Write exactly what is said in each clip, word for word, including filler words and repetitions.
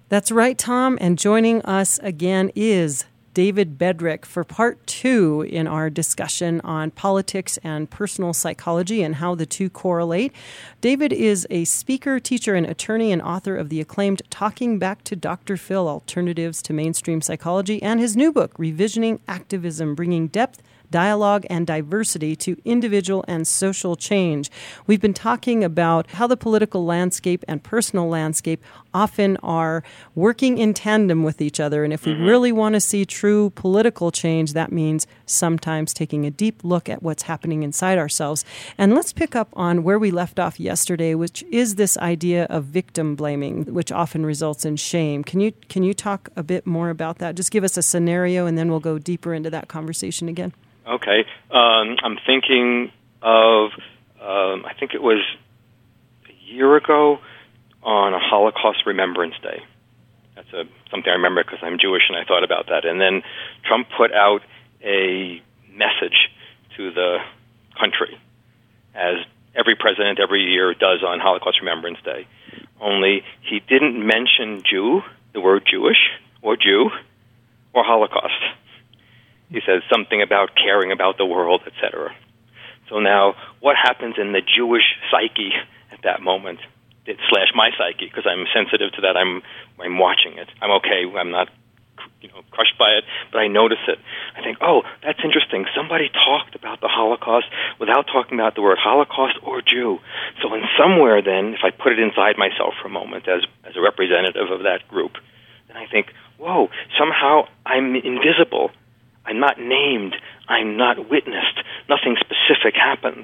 That's right, Tom. And joining us again is David Bedrick for part two in our discussion on politics and personal psychology and how the two correlate. David is a speaker, teacher, and attorney and author of the acclaimed Talking Back to Doctor Phil, Alternatives to Mainstream Psychology, and his new book, Revisioning Activism, Bringing Depth, Dialogue, and Diversity to Individual and Social Change. We've been talking about how the political landscape and personal landscape often are working in tandem with each other. And if we mm-hmm. really want to see true political change, that means sometimes taking a deep look at what's happening inside ourselves. And let's pick up on where we left off yesterday, which is this idea of victim blaming, which often results in shame. Can you can you talk a bit more about that? Just give us a scenario, and then we'll go deeper into that conversation again. Okay. Um, I'm thinking of, um, I think it was a year ago on a Holocaust Remembrance Day. That's a, something I remember because I'm Jewish and I thought about that. And then Trump put out a message to the country, as every president every year does on Holocaust Remembrance Day. Only he didn't mention Jew, the word Jewish, or Jew, or Holocaust. He says something about caring about the world, et cetera. So now, what happens in the Jewish psyche at that moment? It slash my psyche, because I'm sensitive to that. I'm I'm watching it. I'm okay. I'm not, you know, crushed by it, but I notice it. I think, oh, that's interesting. Somebody talked about the Holocaust without talking about the word Holocaust or Jew. So in somewhere, then, if I put it inside myself for a moment as as a representative of that group, then I think, whoa, somehow I'm invisible. I'm not named. I'm not witnessed. Nothing specific happens.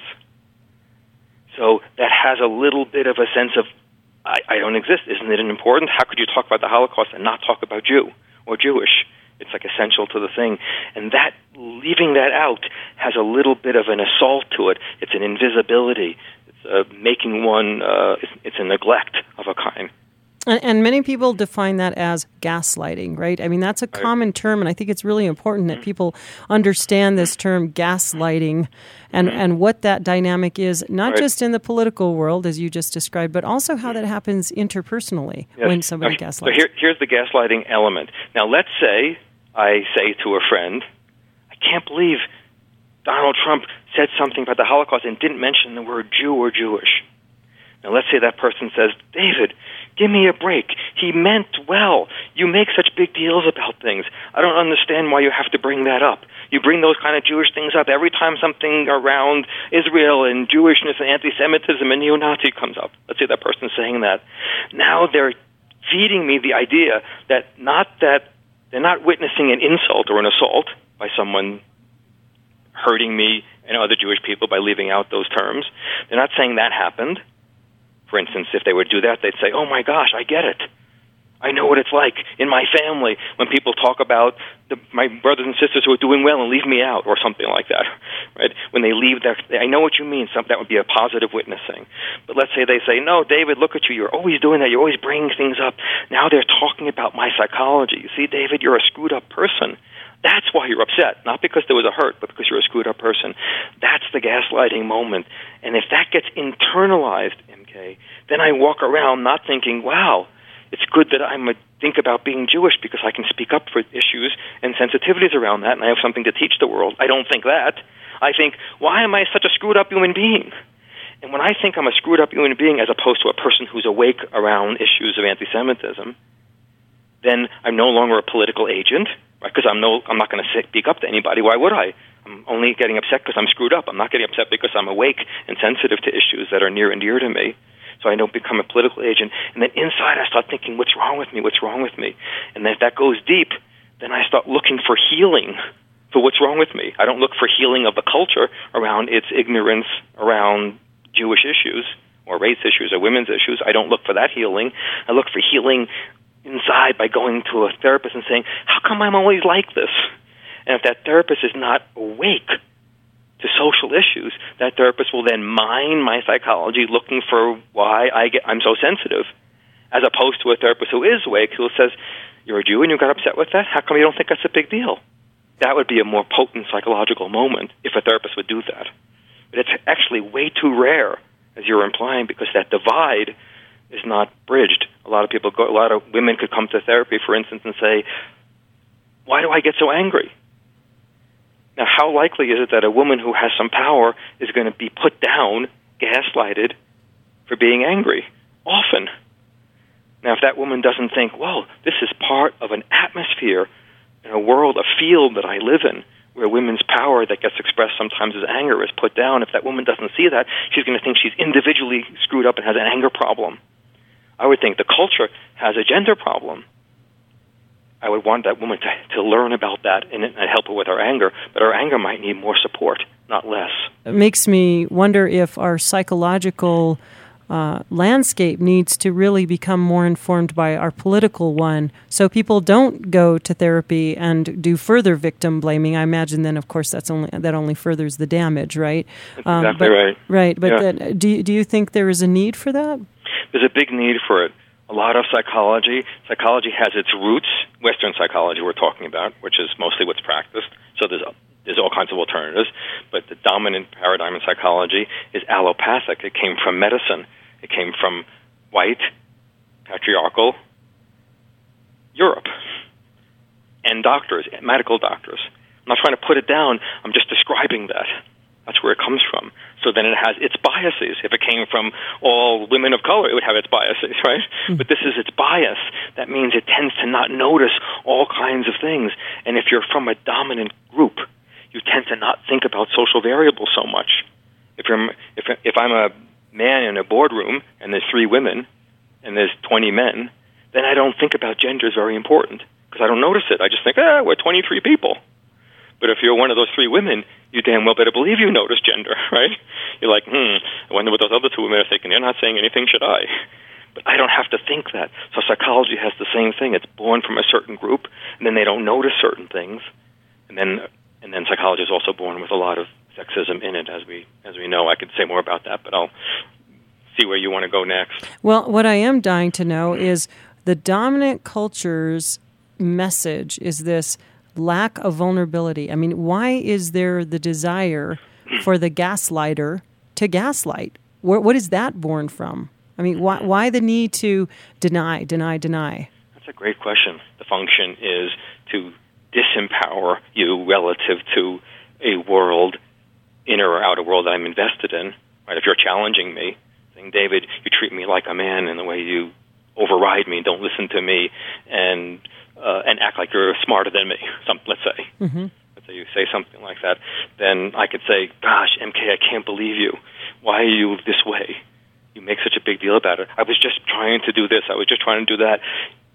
So that has a little bit of a sense of, I, I don't exist. Isn't it important? How could you talk about the Holocaust and not talk about Jew or Jewish? It's like essential to the thing. And that, leaving that out, has a little bit of an assault to it. It's an invisibility. It's uh, making one, uh, it's, it's a neglect of a kind. And, and many people define that as gaslighting, right? I mean, that's a common term, and I think it's really important that people understand this term gaslighting and, and what that dynamic is, not right. just in the political world, as you just described, but also how that happens interpersonally yes. when somebody okay. gaslights. So here, here's the gaslighting element. Now, let's say I say to a friend, I can't believe Donald Trump said something about the Holocaust and didn't mention the word Jew or Jewish. Now, let's say that person says, David, give me a break. He meant well. You make such big deals about things. I don't understand why you have to bring that up. You bring those kind of Jewish things up every time something around Israel and Jewishness and anti-Semitism and neo-Nazi comes up. Let's say that person's saying that. Now they're feeding me the idea that not that they're not witnessing an insult or an assault by someone hurting me and other Jewish people by leaving out those terms. They're not saying that happened. For instance, if they would do that, they'd say, oh, my gosh, I get it. I know what it's like in my family when people talk about the, my brothers and sisters who are doing well and leave me out, or something like that, right? When they leave, their, I know what you mean. Some, that would be a positive witnessing. But let's say they say, no, David, look at you. You're always doing that. You're always bringing things up. Now they're talking about my psychology. You see, David, you're a screwed-up person. That's why you're upset, not because there was a hurt, but because you're a screwed-up person. That's the gaslighting moment. And if that gets internalized, M K, then I walk around not thinking, wow, it's good that I'm a think about being Jewish because I can speak up for issues and sensitivities around that, and I have something to teach the world. I don't think that. I think, why am I such a screwed-up human being? And when I think I'm a screwed-up human being as opposed to a person who's awake around issues of anti-Semitism, then I'm no longer a political agent, right? Because I'm no, I'm not going to speak up to anybody. Why would I? I'm only getting upset because I'm screwed up. I'm not getting upset because I'm awake and sensitive to issues that are near and dear to me. So I don't become a political agent. And then inside I start thinking, what's wrong with me? What's wrong with me? And then if that goes deep, then I start looking for healing for what's wrong with me. I don't look for healing of the culture around its ignorance around Jewish issues or race issues or women's issues. I don't look for that healing. I look for healing inside by going to a therapist and saying, how come I'm always like this? And if that therapist is not awake to social issues, that therapist will then mine my psychology looking for why I get, I'm so sensitive, as opposed to a therapist who is awake who says, you're a Jew and you got upset with that? How come you don't think that's a big deal? That would be a more potent psychological moment if a therapist would do that. But it's actually way too rare, as you're implying, because that divide is not bridged. A lot of people go, a lot of women could come to therapy, for instance, and say, why do I get so angry? Now, how likely is it that a woman who has some power is going to be put down, gaslighted, for being angry? Often. Now, if that woman doesn't think, well, this is part of an atmosphere in a world, a field that I live in, where women's power that gets expressed sometimes as anger is put down, if that woman doesn't see that, she's going to think she's individually screwed up and has an anger problem. I would think the culture has a gender problem. I would want that woman to, to learn about that and, and help her with her anger, but her anger might need more support, not less. It makes me wonder if our psychological uh, landscape needs to really become more informed by our political one, so people don't go to therapy and do further victim blaming. I imagine then, of course, that's only that only furthers the damage, right? That's um, exactly but, right. Right, but yeah. then, do, do you think there is a need for that? There's a big need for it. A lot of psychology, psychology has its roots, Western psychology we're talking about, which is mostly what's practiced. So there's, there's all kinds of alternatives. But the dominant paradigm in psychology is allopathic. It came from medicine. It came from white, patriarchal Europe. And doctors, medical doctors. I'm not trying to put it down. I'm just describing that. That's where it comes from. So then it has its biases. If it came from all women of color, it would have its biases, right? Mm-hmm. But this is its bias. That means it tends to not notice all kinds of things. And if you're from a dominant group, you tend to not think about social variables so much. If you're, if if I'm a man in a boardroom and there's three women and there's twenty men, then I don't think about gender as very important because I don't notice it. I just think, ah, we're twenty-three people. But if you're one of those three women, you damn well better believe you notice gender, right? You're like, hmm, I wonder what those other two women are thinking. They're not saying anything, should I? But I don't have to think that. So psychology has the same thing. It's born from a certain group, and then they don't notice certain things. And then and then psychology is also born with a lot of sexism in it, as we as we know. I could say more about that, but I'll see where you want to go next. Well, what I am dying to know is the dominant culture's message is this lack of vulnerability. I mean, why is there the desire for the gaslighter to gaslight? Where, what is that born from? I mean, why, why the need to deny, deny, deny? That's a great question. The function is to disempower you relative to a world, inner or outer world that I'm invested in. Right? If you're challenging me, saying, David, you treat me like a man in the way you override me, don't listen to me, and Uh, and act like you're smarter than me, some, let's say. Mm-hmm. Let's say you say something like that. Then I could say, gosh, M K, I can't believe you. Why are you this way? You make such a big deal about it. I was just trying to do this. I was just trying to do that.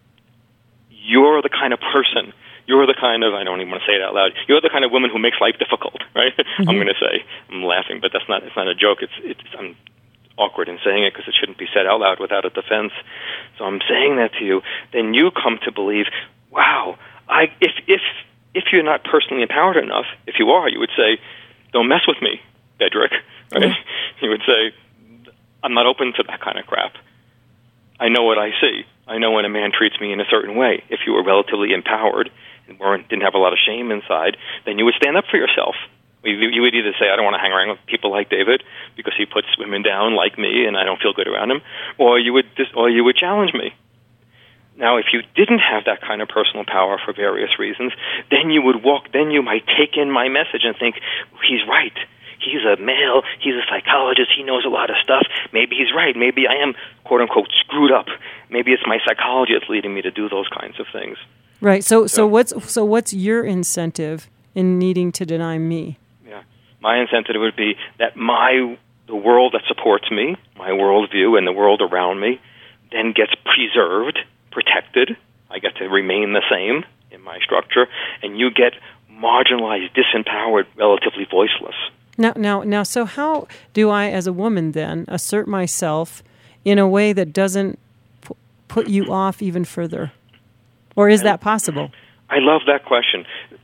You're the kind of person, you're the kind of, I don't even want to say it out loud, you're the kind of woman who makes life difficult, right? Mm-hmm. I'm going to say. I'm laughing, but that's not, it's not a joke. It's, it's I'm awkward in saying it because it shouldn't be said out loud without a defense. So I'm saying that to you. Then you come to believe, wow, I if if if you're not personally empowered enough, if you are, you would say, don't mess with me, Bedrick. Right? Mm-hmm. You would say, I'm not open to that kind of crap. I know what I see. I know when a man treats me in a certain way. If you were relatively empowered and weren't didn't have a lot of shame inside, then you would stand up for yourself. You would either say, I don't want to hang around with people like David because he puts women down like me and I don't feel good around him, or you would dis- or you would challenge me. Now, if you didn't have that kind of personal power for various reasons, then you would walk, then you might take in my message and think, he's right. He's a male, he's a psychologist, he knows a lot of stuff. Maybe he's right. Maybe I am, quote unquote, screwed up. Maybe it's my psychology that's leading me to do those kinds of things. Right. So, so, so what's so what's your incentive in needing to deny me? My incentive would be that my the world that supports me, my worldview, and the world around me, then gets preserved, protected. I get to remain the same in my structure, and you get marginalized, disempowered, relatively voiceless. Now, now, now. So, how do I, as a woman, then assert myself in a way that doesn't p- put you off even further, or is and that possible? I love that question.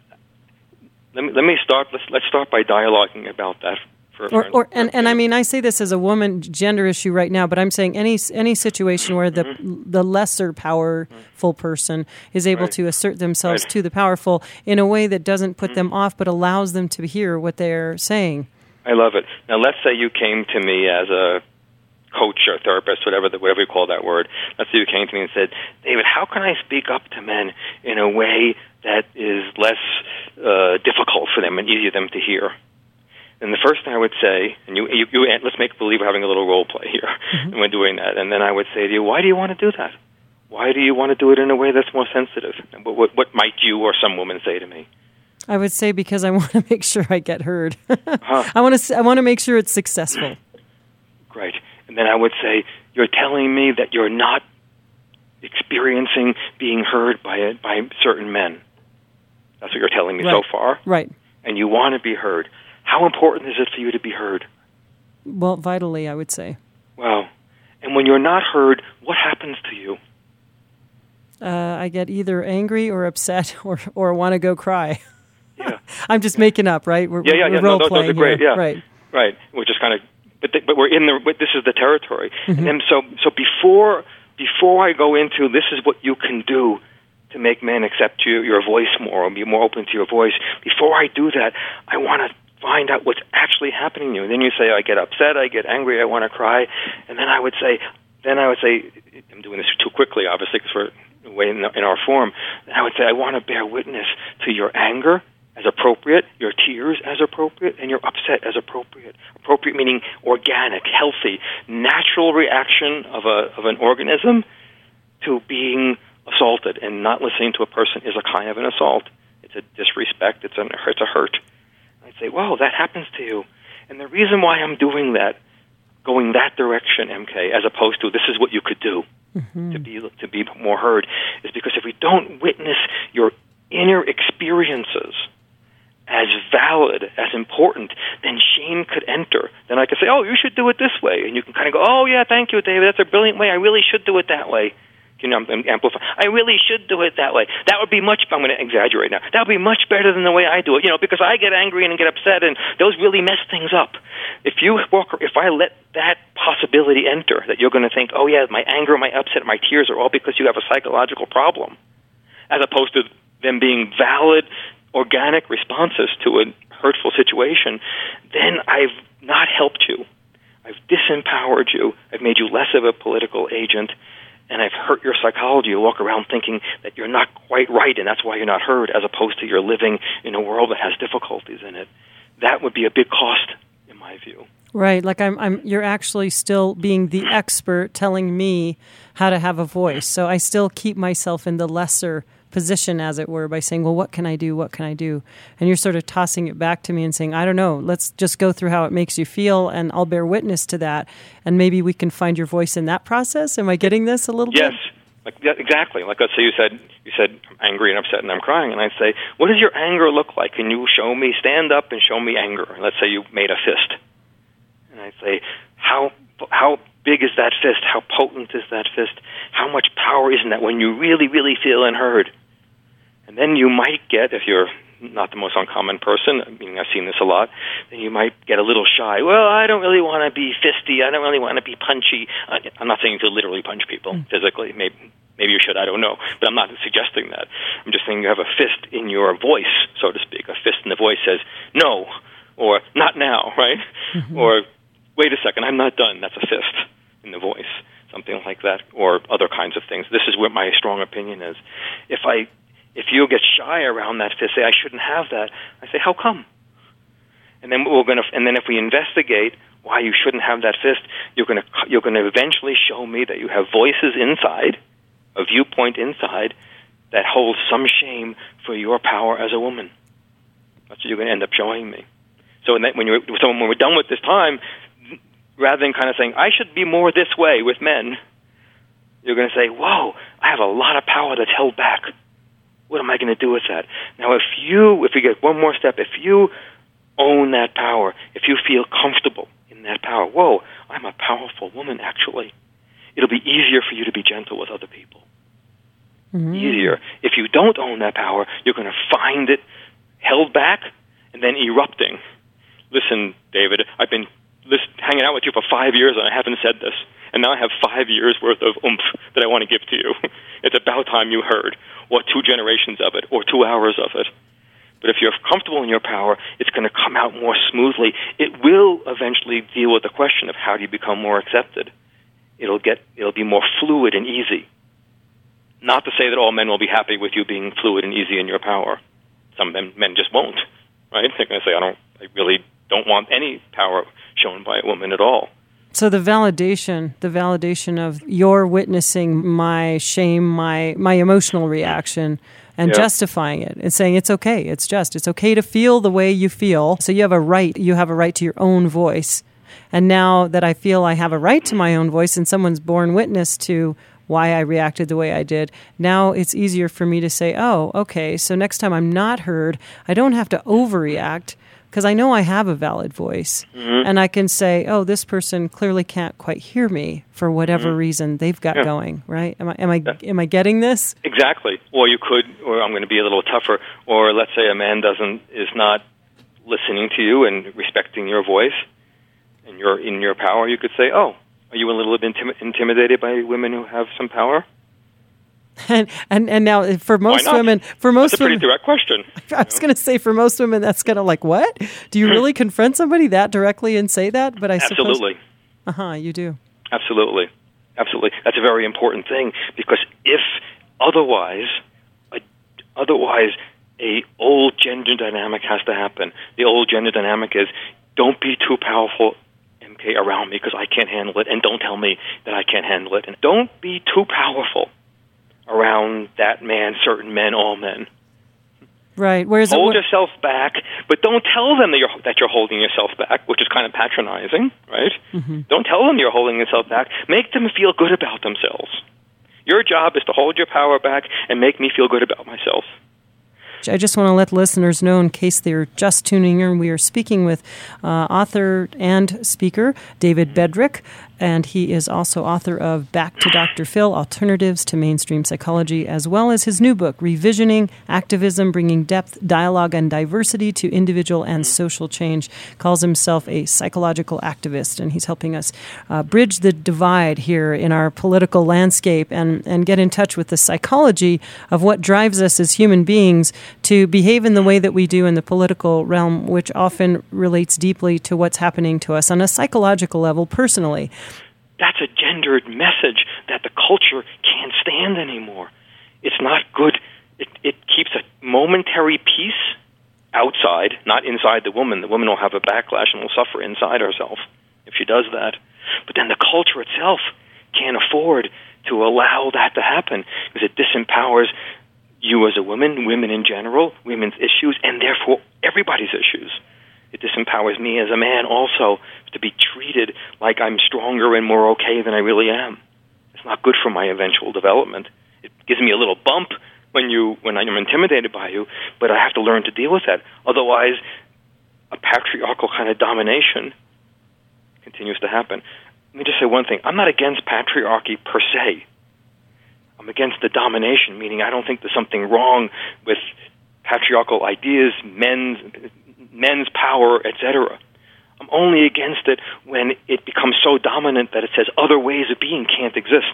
Let me, let me start. Let's let's start by dialoguing about that. For, or, for, or and, and I mean, I say this as a woman gender issue right now, but I'm saying any any situation where the mm-hmm. the lesser powerful person is able right. to assert themselves right. to the powerful in a way that doesn't put mm-hmm. them off, but allows them to hear what they're saying. I love it. Now, let's say you came to me as a coach or therapist, whatever the, whatever you call that word. Let's say you came to me and said, David, how can I speak up to men in a way that is less uh, difficult for them and easier for them to hear? And the first thing I would say, and you, you, you let's make believe we're having a little role play here, mm-hmm. and we're doing that. And then I would say to you, why do you want to do that? Why do you want to do it in a way that's more sensitive? And what, what, what might you or some woman say to me? I would say because I want to make sure I get heard. uh-huh. I want to. I want to make sure it's successful. Great. And then I would say, you're telling me that you're not experiencing being heard by a, by certain men. That's what you're telling me right. so far. Right. And you want to be heard. How important is it for you to be heard? Well, vitally, I would say. Wow. And when you're not heard, what happens to you? Uh, I get either angry or upset or, or want to go cry. Yeah. I'm just making up, right? We're, yeah, yeah, we're yeah. role No, those, playing those are great. here. Yeah. Right. Right. We're just kind of, but the, but we're in the. This is the territory. Mm-hmm. And then so so before before I go into this is what you can do to make men accept you, your voice more or be more open to your voice. Before I do that, I want to find out what's actually happening to you. And then you say, I get upset, I get angry, I want to cry, and then I would say, then I would say, I'm doing this too quickly, obviously, because we're way in, in our form. And I would say, I want to bear witness to your anger as appropriate, your tears as appropriate, and your upset as appropriate. Appropriate meaning organic, healthy, natural reaction of a of an organism to being assaulted, and not listening to a person is a kind of an assault. It's a disrespect. It's a it's a hurt. I'd say, "Wow, that happens to you," and the reason why I'm doing that, going that direction, M K, as opposed to this is what you could do mm-hmm. to be to be more heard, is because if we don't witness your inner experiences as valid, as important, then shame could enter. Then I could say, "Oh, you should do it this way," and you can kind of go, "Oh, yeah, thank you, David. That's a brilliant way. I really should do it that way." You know, I'm amplifying. I really should do it that way. That would be much. I'm going to exaggerate now. That would be much better than the way I do it. You know, because I get angry and get upset, and those really mess things up. If you walk, if I let that possibility enter, that you're going to think, "Oh yeah, my anger, my upset, my tears are all because you have a psychological problem," as opposed to them being valid, organic responses to a hurtful situation, then I've not helped you. I've disempowered you. I've made you less of a political agent. And I've hurt your psychology. You walk around thinking that you're not quite right, and that's why you're not heard, as opposed to you're living in a world that has difficulties in it. That would be a big cost, in my view. Right, like I'm, I'm. You're actually still being the expert, telling me how to have a voice. So I still keep myself in the lesser position, as it were, by saying, well, what can I do? What can I do? And you're sort of tossing it back to me and saying, I don't know, let's just go through how it makes you feel, and I'll bear witness to that. And maybe we can find your voice in that process. Am I getting this a little yes. bit? Yes, like, yeah, exactly. Like, let's say you said, you said, I'm angry and upset and I'm crying. And I'd say, what does your anger look like? Can you show me, stand up and show me anger? And let's say you made a fist. And I'd say, how how big is that fist? How potent is that fist? How much power is in that when you really, really feel unheard? And then you might get, if you're not the most uncommon person, I mean, I've seen this a lot, then you might get a little shy. Well, I don't really want to be fisty. I don't really want to be punchy. I'm not saying you should literally punch people mm. physically. Maybe maybe you should. I don't know. But I'm not suggesting that. I'm just saying you have a fist in your voice, so to speak. A fist in the voice says, no, or not now, right? Mm-hmm. Or, wait a second, I'm not done. That's a fist in the voice, something like that, or other kinds of things. This is what my strong opinion is. If I... If you get shy around that fist, say, I shouldn't have that, I say, how come? And then we're going to, and then if we investigate why you shouldn't have that fist, you're going to, you're going to eventually show me that you have voices inside, a viewpoint inside, that holds some shame for your power as a woman. That's what you're going to end up showing me. So, then when, you're, so when we're done with this time, rather than kind of saying, I should be more this way with men, you're going to say, whoa, I have a lot of power that's held back. What am I going to do with that? Now, if you, if we get one more step, if you own that power, if you feel comfortable in that power, whoa, I'm a powerful woman, actually. It'll be easier for you to be gentle with other people. Mm-hmm. Easier. If you don't own that power, you're going to find it held back and then erupting. Listen, David, I've been listen, hanging out with you for five years and I haven't said this. And now I have five years' worth of oomph that I want to give to you. It's about time you heard, or two generations of it, or two hours of it. But if you're comfortable in your power, it's going to come out more smoothly. It will eventually deal with the question of how do you become more accepted. it'll get it'll be more fluid and easy. Not to say that all men will be happy with you being fluid and easy in your power. Some men, men just won't, right? They're going to say, I don't, I really don't want any power shown by a woman at all. So the validation, the validation of your witnessing my shame, my my emotional reaction, and yeah. justifying it and saying it's okay, it's just, it's okay to feel the way you feel. So you have a right, you have a right to your own voice. And now that I feel I have a right to my own voice and someone's borne witness to why I reacted the way I did, now it's easier for me to say, oh, okay, so next time I'm not heard, I don't have to overreact because I know I have a valid voice. Mm-hmm. And I can say, oh, this person clearly can't quite hear me for whatever mm-hmm. reason they've got yeah. going, right? Am I am I yeah. am I getting this? Exactly. Or you could, or I'm going to be a little tougher, or let's say a man doesn't is not listening to you and respecting your voice and you're in your power, you could say, oh, are you a little bit intim- intimidated by women who have some power? And and, and now for most women, for most that's a women, pretty direct question. I was going to say for most women, that's kind of like, what? Do you really confront somebody that directly and say that? But I absolutely, suppose, uh huh, you do. Absolutely, absolutely. That's a very important thing because if otherwise, a, otherwise, a old gender dynamic has to happen. The old gender dynamic is don't be too powerful. M K around me because I can't handle it, and don't tell me that I can't handle it. And don't be too powerful around that man, certain men, all men. Right. Whereas hold it, yourself back, but don't tell them that you're that you're holding yourself back, which is kind of patronizing, right? Mm-hmm. Don't tell them you're holding yourself back. Make them feel good about themselves. Your job is to hold your power back and make me feel good about myself. I just want to let listeners know, in case they're just tuning in, we are speaking with uh, author and speaker David Bedrick, and he is also author of Back to Doctor Phil, Alternatives to Mainstream Psychology, as well as his new book, Revisioning Activism, Bringing Depth, Dialogue, and Diversity to Individual and Social Change. Calls himself a psychological activist, and he's helping us uh, bridge the divide here in our political landscape and, and get in touch with the psychology of what drives us as human beings to behave in the way that we do in the political realm, which often relates deeply to what's happening to us on a psychological level personally. That's a gendered message that the culture can't stand anymore. It's not good. It, it keeps a momentary peace outside, not inside the woman. The woman will have a backlash and will suffer inside herself if she does that. But then the culture itself can't afford to allow that to happen because it disempowers you as a woman, women in general, women's issues, and therefore everybody's issues. It disempowers me as a man also to be treated like I'm stronger and more okay than I really am. It's not good for my eventual development. It gives me a little bump when you when I'm intimidated by you, but I have to learn to deal with that. Otherwise, a patriarchal kind of domination continues to happen. Let me just say one thing. I'm not against patriarchy per se. I'm against the domination, meaning I don't think there's something wrong with patriarchal ideas, men's men's power, et cetera. I'm only against it when it becomes so dominant that it says other ways of being can't exist.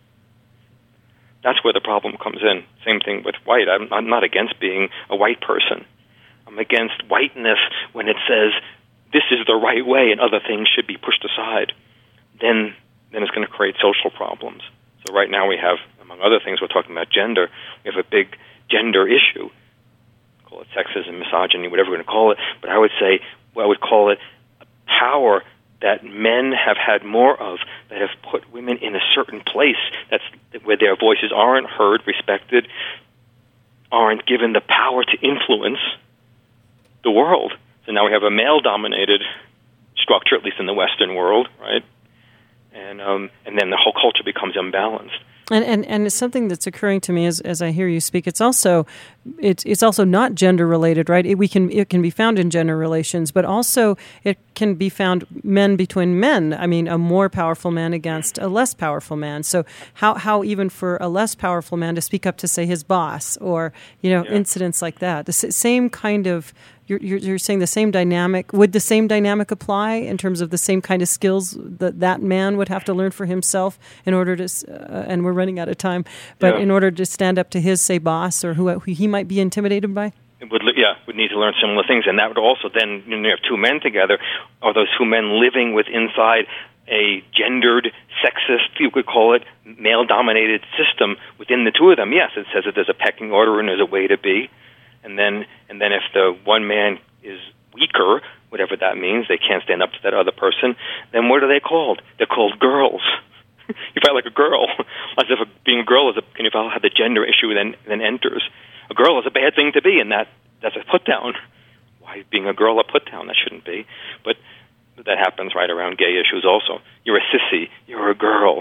That's where the problem comes in. Same thing with white. I'm, I'm not against being a white person. I'm against whiteness when it says this is the right way and other things should be pushed aside. Then, then it's going to create social problems. So right now we have, among other things, we're talking about gender. We have a big gender issue. Call it sexism, misogyny, whatever we're going to call it. But I would say, well, I would call it a power that men have had more of, that have put women in a certain place that's where their voices aren't heard, respected, aren't given the power to influence the world. So now we have a male-dominated structure, at least in the Western world, right? And um, and then the whole culture becomes imbalanced. And, and and it's something that's occurring to me as as I hear you speak. It's also it's it's also not gender related, right? It, we can it can be found in gender relations, but also it can be found men between men. I mean, a more powerful man against a less powerful man. So how how even for a less powerful man to speak up to, say, his boss, or you know, yeah. incidents like that. The same kind of You're, you're, you're saying the same dynamic. Would the same dynamic apply in terms of the same kind of skills that that man would have to learn for himself in order to, uh, and we're running out of time, but yeah. in order to stand up to his, say, boss or who, who he might be intimidated by? It would, yeah, would need to learn similar things. And that would also then, you know, you have two men together. Are those two men living with inside a gendered, sexist, you could call it, male-dominated system within the two of them. Yes, it says that there's a pecking order and there's a way to be. And then, and then if the one man is weaker, whatever that means, they can't stand up to that other person, then what are they called? They're called girls. You fight like a girl, as if a, being a girl is a, and if I'll have the gender issue then then enters. A girl is a bad thing to be, and that that's a put down. Why being a girl a put down? That shouldn't be. But that happens right around gay issues also. You're a sissy. You're a girl.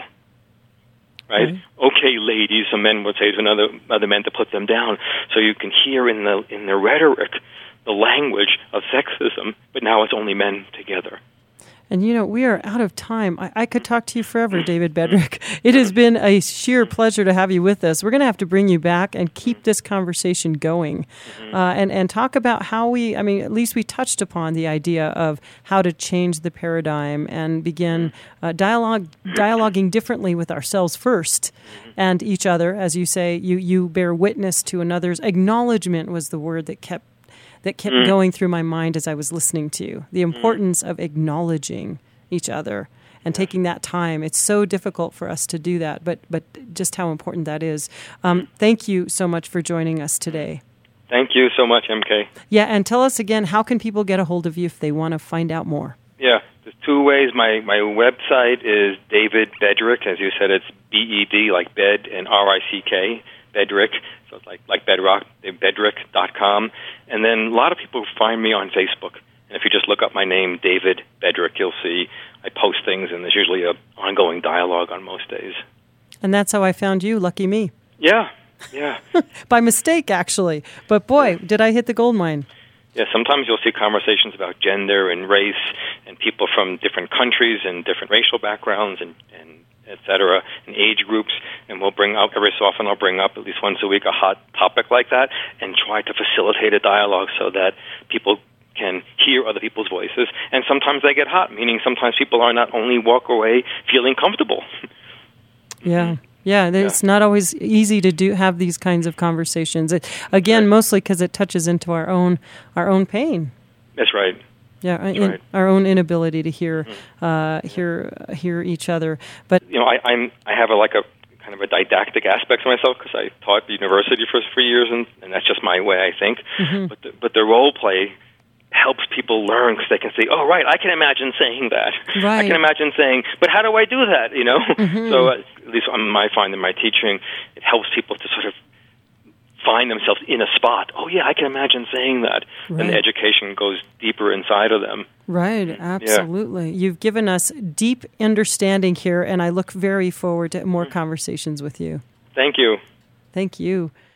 Right? Mm-hmm. Okay, ladies, some men would say to another other men to put them down. So you can hear in the in the rhetoric the language of sexism, but now it's only men together. And, you know, we are out of time. I, I could talk to you forever, David Bedrick. It has been a sheer pleasure to have you with us. We're going to have to bring you back and keep this conversation going uh, and, and talk about how we, I mean, at least we touched upon the idea of how to change the paradigm and begin uh, dialogue, dialoguing differently with ourselves first and each other. As you say, you, you bear witness to another's. Acknowledgement was the word that kept that kept mm. going through my mind as I was listening to you. The importance mm. of acknowledging each other and yeah. taking that time. It's so difficult for us to do that, but but just how important that is. Um, thank you so much for joining us today. Thank you so much, M K. Yeah, and tell us again, how can people get a hold of you if they want to find out more? Yeah, there's two ways. My, my website is David Bedrick. As you said, it's B E D, like bed, and R I C K, Bedrick. So it's like, like bedrock, bedrick dot com. And then a lot of people find me on Facebook. And if you just look up my name, David Bedrick, you'll see I post things, and there's usually an ongoing dialogue on most days. And that's how I found you. Lucky me. Yeah, yeah. By mistake, actually. But boy, did I hit the gold mine. Yeah, sometimes you'll see conversations about gender and race and people from different countries and different racial backgrounds and, and et cetera, and age groups, and we'll bring up, every so often I'll bring up at least once a week a hot topic like that and try to facilitate a dialogue so that people can hear other people's voices. And sometimes they get hot, meaning sometimes people are not only walk away feeling comfortable. Yeah. Yeah, it's yeah. not always easy to do have these kinds of conversations. It, again, right. mostly because it touches into our own our own pain. That's right. Yeah, That's in, right. our own inability to hear mm-hmm. uh, hear uh, hear each other. But you know, I, I'm I have a like a kind of a didactic aspect to myself because I taught at the university for for years, and, and that's just my way, I think. Mm-hmm. But the, but the role play helps people learn because they can say, oh, right, I can imagine saying that. Right. I can imagine saying, but how do I do that, you know? Mm-hmm. So uh, at least on my find in my teaching, it helps people to sort of find themselves in a spot. Oh, yeah, I can imagine saying that. Right. And the education goes deeper inside of them. Right, absolutely. Yeah. You've given us deep understanding here, and I look very forward to more mm-hmm. conversations with you. Thank you. Thank you.